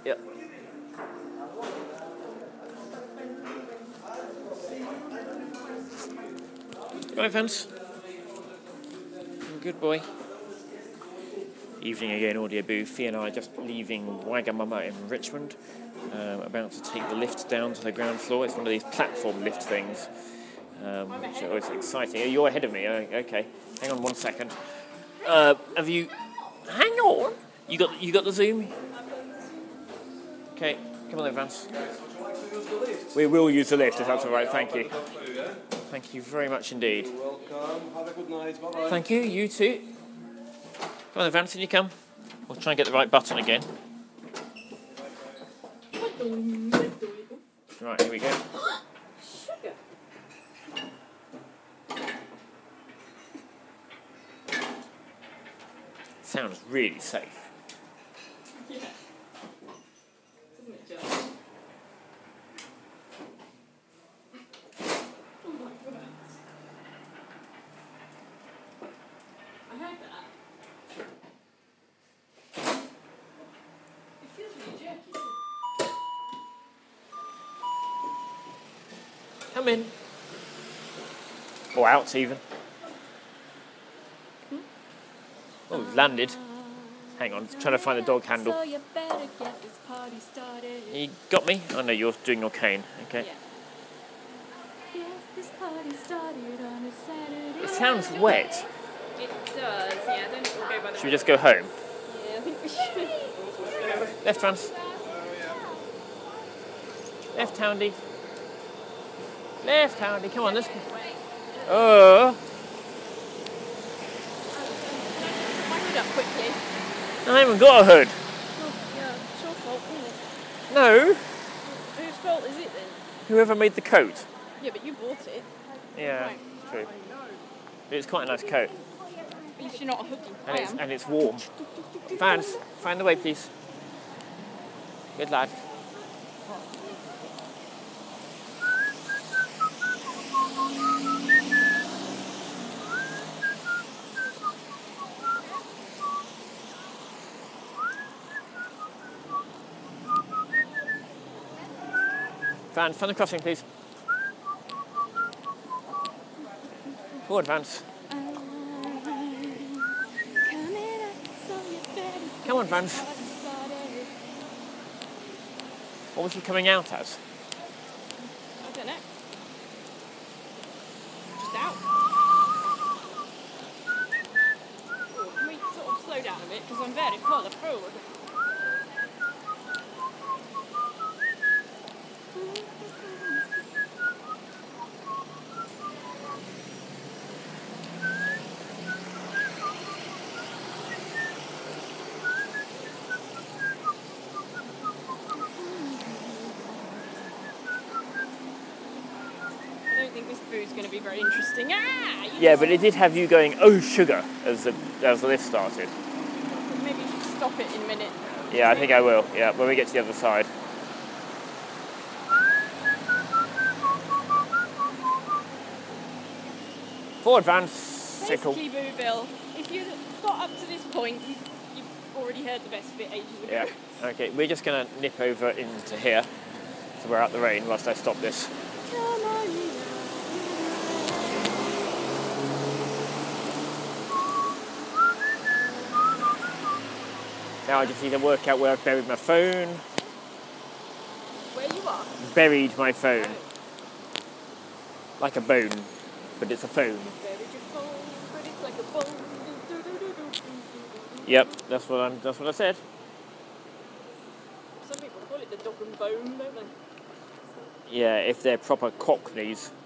Yep. Right, Vance. Good boy. Evening again, audio booth. Fee and I are just leaving Wagamama in Richmond. About to take the lift down to the ground floor. It's one of these platform lift things, which is always exciting. You're ahead of me. Okay. Hang on 1 second. Have you? Hang on. You got the Zoom? Okay. Come on then, Vance. We will use the lift if that's all right. Thank you. Thank you very much indeed. You're welcome. Have a good night. Bye-bye. Thank you. You too. Come on then, Vance. Can you come? We'll try and get the right button again. Right, here we go. Sugar. Sounds really safe. Yeah. Doesn't it just? Oh my god. I heard that. It feels really jerky. Come in. Or out, even. Oh, we've landed. Hang on, trying to find the dog handle. So you better get this party started. You got me? Oh no, you're doing your cane. Okay. Yeah. Get this party started on a Saturday. It sounds wet. It does, yeah. Don't go by the Should we just go home? Yeah, I think we should. Left, Vance. Left, Houndy. Left, Houndy. Come on, let's go. Oh. My hood up quickly. I haven't got a hood. Oh, yeah, it's your fault, isn't it? No. Whose fault is it then? Whoever made the coat. Yeah, but you bought it. Yeah, Right. true. But it's quite a nice coat. At least you're not a hoodie. I am. And it's warm. Vance, find the way, please. Good lad. Vance, find the crossing, please. Forward, Vance. Come on, Vance. What was he coming out as? I don't know. Just out. Oh, can we sort of slow down a bit? Because I'm very far forward. I don't think this boo's going to be very interesting. Ah! Yeah, but it did have you going, oh, sugar, as the lift started. Maybe you should stop it in a minute. Yeah, I think I will. Yeah, when we get to the other side. Forward, Vance. Sickle. Basically, Boo Bill, if you got up to this point, you've already heard the best of it ages ago. Yeah. Okay, we're just going to nip over into here, so we're out the rain whilst I stop this. Come on, Now I just need to work out where I've buried my phone. where you are. Buried my phone. Like a bone, but it's a phone. Very beautiful, but it's like a bone. Yep, that's what I said. Some people call it the dog and bone, don't they? Yeah, if they're proper cockneys.